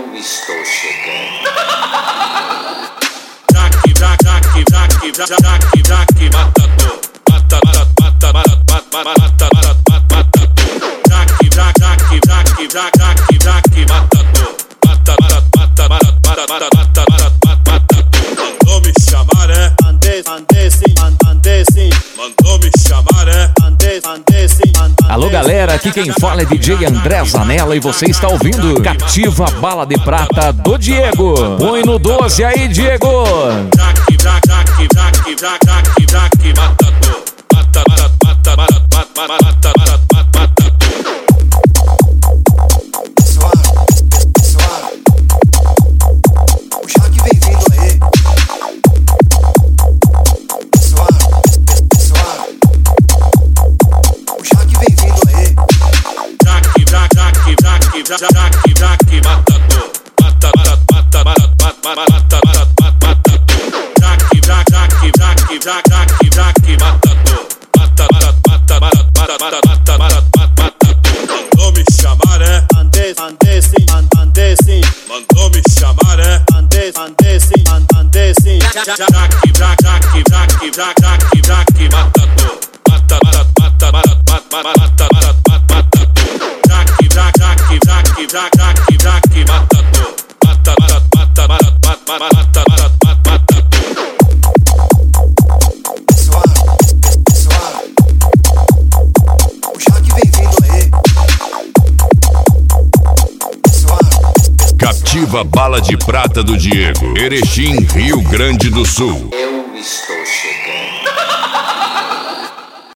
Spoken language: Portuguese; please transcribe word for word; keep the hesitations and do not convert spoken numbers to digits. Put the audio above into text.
estou chegando. Jaque, jaque, jaque, jaque, jaque, jaque, matador. Mata, mata, mata, mata, mata, mata, mata. Jaque, jaque, jaque, jaque, jaque, jaque, matador. Mata, mata, mata, mata, mata, mata, mata, mata. Mandou me chamar, é? Mandei, mandei sim, mandei sim. Mandou me chamar, é? Mandei, mandei sim. Alô galera, aqui quem fala é D J André Zanella e você está ouvindo Cativa Bala de Prata do Diego. Põe no doze aí, Diego. Jaque, jaque, jaque, jaque, jaque, jaque, matador. Mata, mata, mata, mata, mata, mata, mata, mata. Pessoal, pessoal, o Jaque vem vindo aí. Pessoal, pessoal, o Jaque vem vindo aí. Jaque, jaque, jaque, jaque, jaque, jaque, matador. Mata, mata, mata, mata, mata, mata, mata. Jaque, jaque, jaque, jaque, jaque, jaque, matador. Mata, mata, mata, mata, mata, mata, mata. Mandou me chamar, é? Mandei, mandei sim, mandei sim. Mandou me chamar, é? Mandei, mandei sim, mandei sim. Jaque, jaque, jaque, jaque, jaque, jaque, matador. Mata, mata, mata, mata, mata, mata, mata. Jaque, jaque, jaque, jaque, jaque, matador. Mata, mata, mata, mata, mata, mata, mata. Pessoal, pessoal, o Jaque vem vindo aí. Pessoal, Cativa Bala de Prata do Diego, Erechim, Rio Grande do Sul. Eu estou chegando.